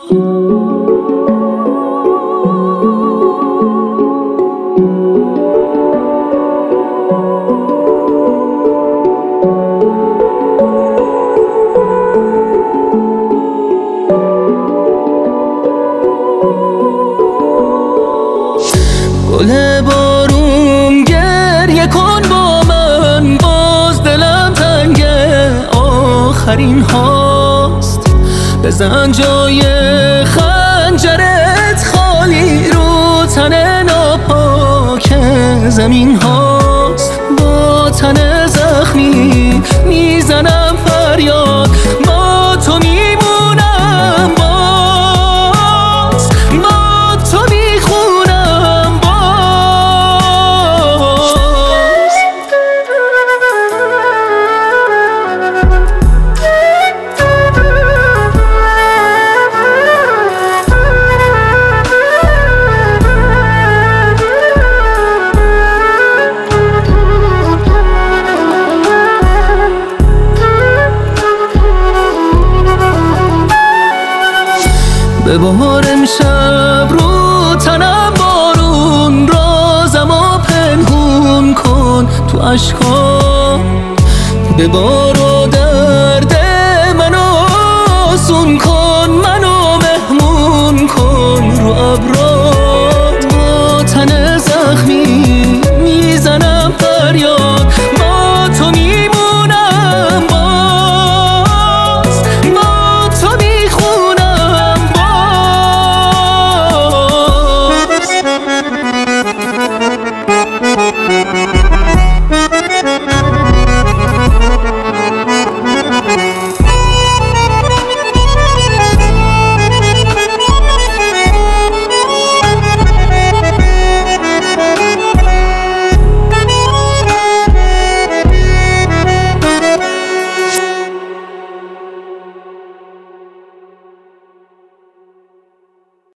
گل بارون گریه کن با من، باز دلم تنگه آخرین هاست. بزن جای خنجرت خالی رو تن ناپاک زمین هاست. با تن زخمی میزنم فریاد، با تو میمونم، باز با تو میخونم باز. ببار امشب رو تنم بارون، رازمو پنهون کن تو اشکام. ببار